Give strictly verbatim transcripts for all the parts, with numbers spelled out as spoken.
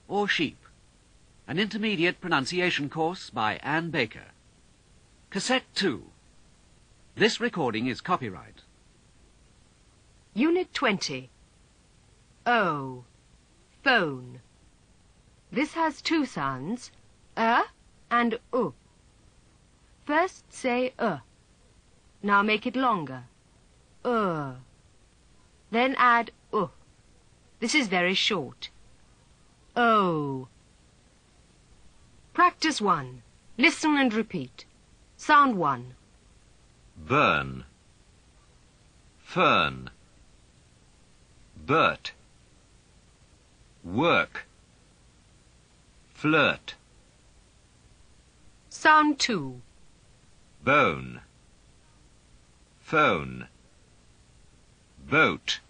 or sheep. An intermediate pronunciation course by Anne Baker. Cassette two. This recording is copyright. Unit twenty. O. Phone. This has two sounds, uh and u. First say uh. Now make it longer. Uh. Then add uh. This is very short. O. Practice one. Listen and repeat. Sound one. Burn. Fern. Bert. Work. Flirt. Sound two. Bone. Phone. Boat.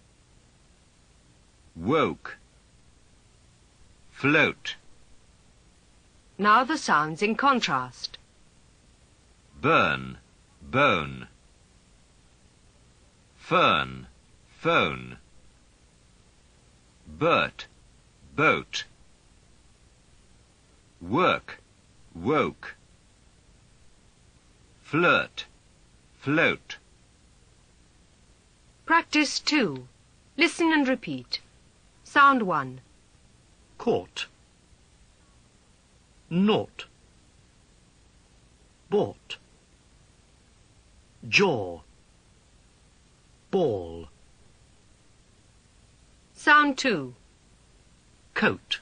Woke. Float. Now the sounds in contrast. Burn. Bone. Fern. Phone. Bert. Boat. Work. Woke. Flirt. Float. Practice two. Listen and repeat. Sound one. Caught. Naught. Bought. Jaw. Ball. Sound two. Coat.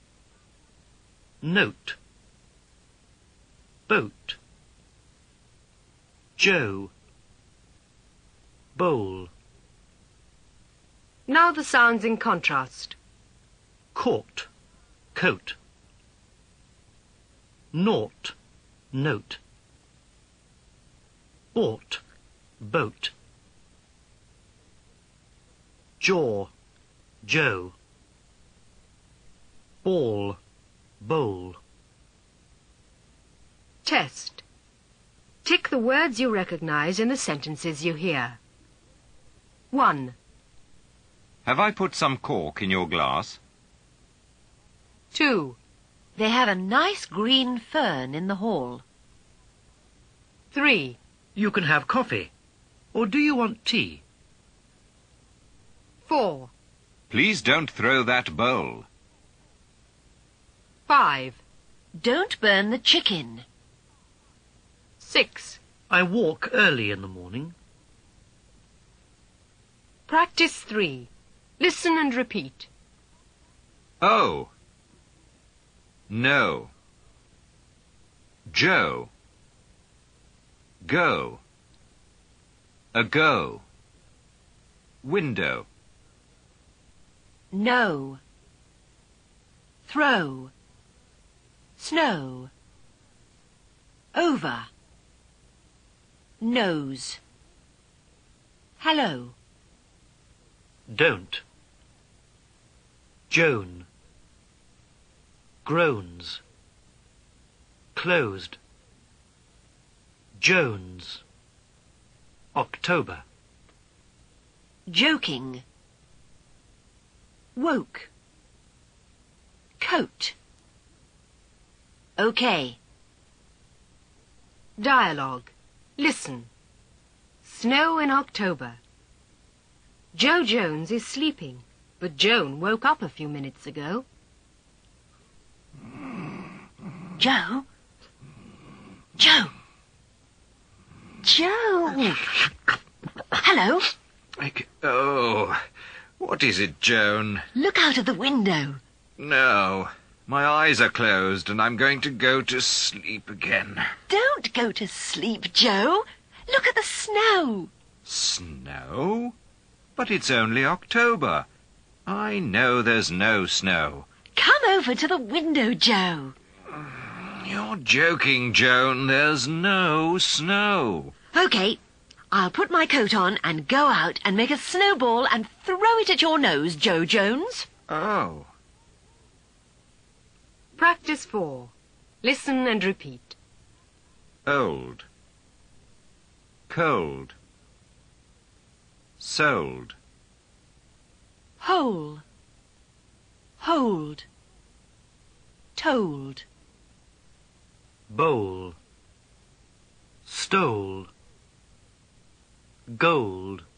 Note. Boat. Joe. Bowl. Now the sounds in contrast. Caught. Coat. Naught. Note. Bought. Boat. Jaw. Joe. Ball. Bowl. Test. Tick the words you recognize in the sentences you hear. One. Have I put some cork in your glass? Two. They have a nice green fern in the hall. Three. You can have coffee. Or do you want tea? Four. Please don't throw that bowl. Five. Don't burn the chicken. Six. I walk early in the morning. Practice three. Listen and repeat. Oh. No. Joe. Go. Ago. Window. No. Throw. Snow. Over. Nose. Hello. Don't. Joan. Groans. Closed. Jones. October. Joking. Woke. Coat. Okay. Dialogue. Listen. Snow in October. Joe Jones is sleeping, but Joan woke up a few minutes ago. Joe? Joe? Joe? Hello? I c- oh, what is it, Joan? Look out of the window. No, my eyes are closed and I'm going to go to sleep again. Don't go to sleep, Joe. Look at the snow. Snow? But it's only October. I know there's no snow. Come over to the window, Joe. You're joking, Joan. There's no snow. Okay, I'll put my coat on and go out and make a snowball and throw it at your nose, Joe Jones. Oh. Practice four. Listen and repeat. Old. Cold. Sold. Hole. Hold. told. Bowl. Stole. Gold.